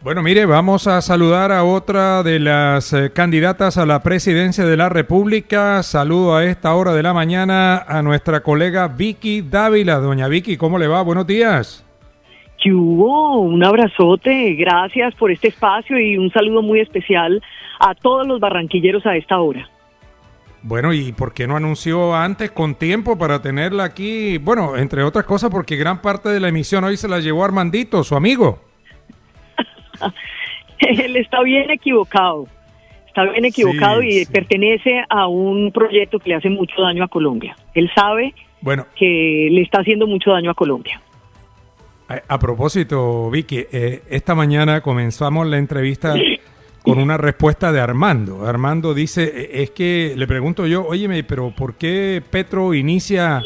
Bueno, mire, vamos a saludar a otra de las candidatas a la presidencia de la República. Saludo a esta hora de la mañana a nuestra colega Vicky Dávila. Doña Vicky, ¿cómo le va? Buenos días. ¿Qué hubo? Un abrazote, gracias por este espacio y un saludo muy especial a todos los barranquilleros a esta hora. Bueno, ¿y por qué no anunció antes con tiempo para tenerla aquí? Bueno, entre otras cosas porque gran parte de la emisión hoy se la llevó Armandito, su amigo. Él está bien equivocado sí, y pertenece a un proyecto que le hace mucho daño a Colombia. Él sabe que le está haciendo mucho daño a Colombia. A propósito, Vicky, esta mañana comenzamos la entrevista con una respuesta de Armando. Armando dice, es que le pregunto yo, óyeme, pero ¿por qué Petro inicia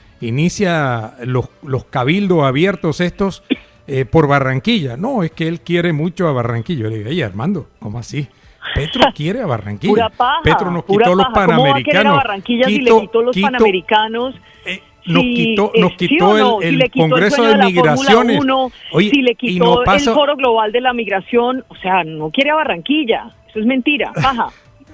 los cabildos abiertos estos por Barranquilla? No, es que él quiere mucho a Barranquilla. Yo le digo, oye, Armando, ¿cómo así? Petro quiere a Barranquilla. Pura paja, Petro nos quitó los Panamericanos. ¿Cómo va a querer a Barranquilla si le quitó los Panamericanos? Nos quitó el Congreso de Migraciones. Oye, si le quitó el Foro Global de la Migración, o sea, no quiere a Barranquilla. Eso es mentira, paja.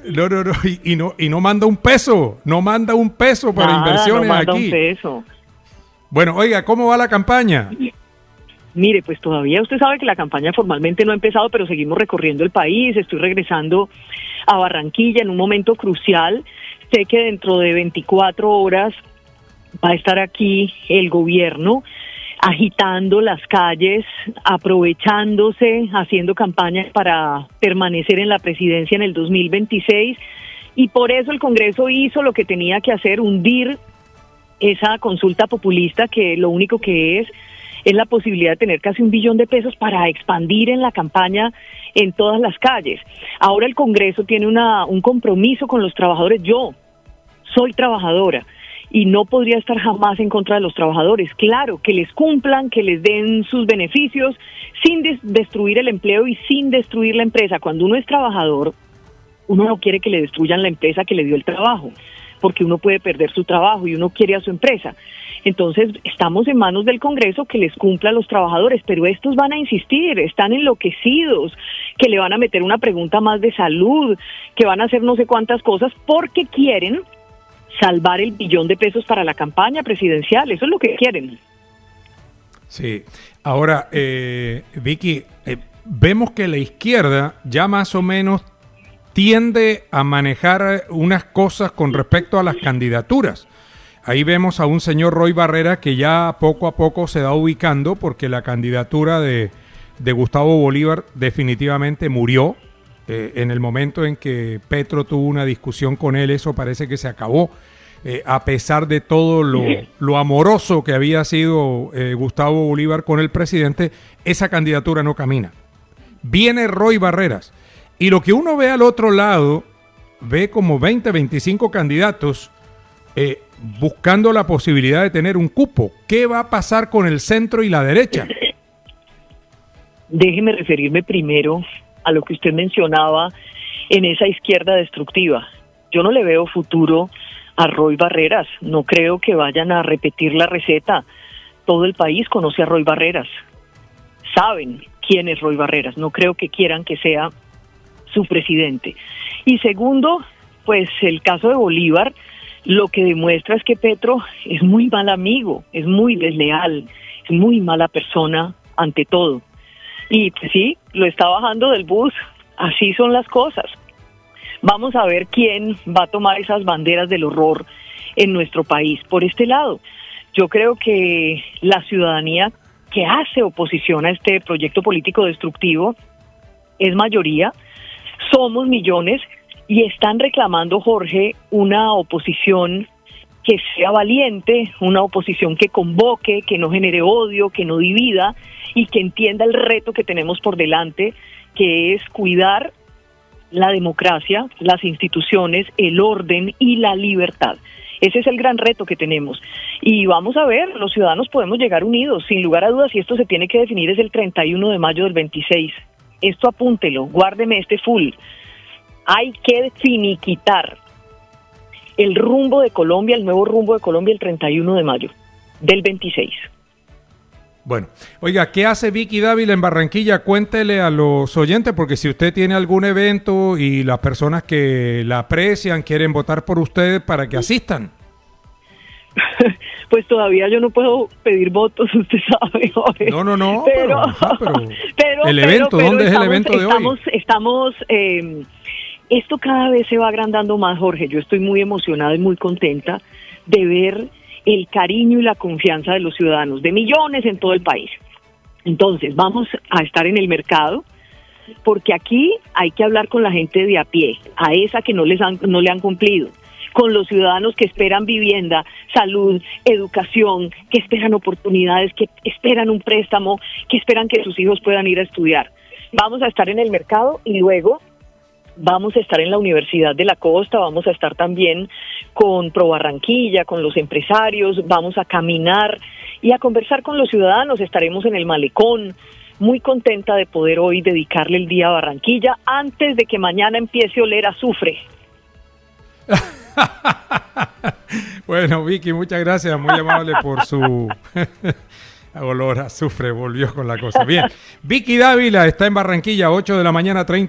No, y no manda un peso. No manda un peso para inversiones no manda aquí. Un peso. Bueno, oiga, ¿cómo va la campaña? Mire, pues todavía usted sabe que la campaña formalmente no ha empezado, pero seguimos recorriendo el país. Estoy regresando a Barranquilla en un momento crucial. Sé que dentro de 24 horas va a estar aquí el gobierno agitando las calles, aprovechándose, haciendo campañas para permanecer en la presidencia en el 2026. Y por eso el Congreso hizo lo que tenía que hacer, hundir esa consulta populista que lo único que es la posibilidad de tener casi $1 billón para expandir en la campaña en todas las calles. Ahora el Congreso tiene un compromiso con los trabajadores. Yo soy trabajadora y no podría estar jamás en contra de los trabajadores. Claro, que les cumplan, que les den sus beneficios sin destruir el empleo y sin destruir la empresa. Cuando uno es trabajador, uno no quiere que le destruyan la empresa que le dio el trabajo, porque uno puede perder su trabajo y uno quiere a su empresa. Entonces, estamos en manos del Congreso que les cumpla a los trabajadores, pero estos van a insistir, están enloquecidos, que le van a meter una pregunta más de salud, que van a hacer no sé cuántas cosas, porque quieren salvar el $1 billón para la campaña presidencial. Eso es lo que quieren. Sí. Ahora, Vicky, vemos que la izquierda ya más o menos tiende a manejar unas cosas con respecto a las candidaturas. Ahí vemos a un señor Roy Barreras que ya poco a poco se va ubicando porque la candidatura de Gustavo Bolívar definitivamente murió. En el momento en que Petro tuvo una discusión con él, eso parece que se acabó. A pesar de todo lo amoroso que había sido Gustavo Bolívar con el presidente, esa candidatura no camina. Viene Roy Barreras. Y lo que uno ve al otro lado, ve como 20, 25 candidatos buscando la posibilidad de tener un cupo. ¿Qué va a pasar con el centro y la derecha? Déjeme referirme primero a lo que usted mencionaba en esa izquierda destructiva. Yo no le veo futuro a Roy Barreras. No creo que vayan a repetir la receta. Todo el país conoce a Roy Barreras. Saben quién es Roy Barreras. No creo que quieran que sea su presidente. Y segundo, pues el caso de Bolívar lo que demuestra es que Petro es muy mal amigo, es muy desleal, es muy mala persona ante todo. Y pues sí, lo está bajando del bus, así son las cosas. Vamos a ver quién va a tomar esas banderas del horror en nuestro país. Por este lado, yo creo que la ciudadanía que hace oposición a este proyecto político destructivo es mayoría, somos millones y están reclamando, Jorge, una oposición que sea valiente, una oposición que convoque, que no genere odio, que no divida y que entienda el reto que tenemos por delante, que es cuidar la democracia, las instituciones, el orden y la libertad. Ese es el gran reto que tenemos. Y vamos a ver, los ciudadanos podemos llegar unidos, sin lugar a dudas, y esto se tiene que definir es el 31 de mayo del 26. Esto apúntelo, guárdeme este full. Hay que finiquitar el rumbo de Colombia, el nuevo rumbo de Colombia el 31 de mayo del 26. Bueno, oiga, ¿qué hace Vicky Dávila en Barranquilla? Cuéntele a los oyentes, porque si usted tiene algún evento y las personas que la aprecian quieren votar por usted para que asistan. Pues todavía yo no puedo pedir votos, usted sabe, Jorge. No, pero el evento, ¿dónde es el evento de hoy? Esto cada vez se va agrandando más, Jorge. Yo estoy muy emocionada y muy contenta de ver el cariño y la confianza de los ciudadanos, de millones en todo el país. Entonces, vamos a estar en el mercado, porque aquí hay que hablar con la gente de a pie, a esa que no le han cumplido, con los ciudadanos que esperan vivienda, salud, educación, que esperan oportunidades, que esperan un préstamo, que esperan que sus hijos puedan ir a estudiar. Vamos a estar en el mercado y luego vamos a estar en la Universidad de la Costa, vamos a estar también con Pro Barranquilla, con los empresarios, vamos a caminar y a conversar con los ciudadanos, estaremos en el Malecón. Muy contenta de poder hoy dedicarle el día a Barranquilla antes de que mañana empiece a oler a azufre. Bueno, Vicky, muchas gracias, muy amable por su olor a azufre, volvió con la cosa. Bien, Vicky Dávila está en Barranquilla, 8 de la mañana, 30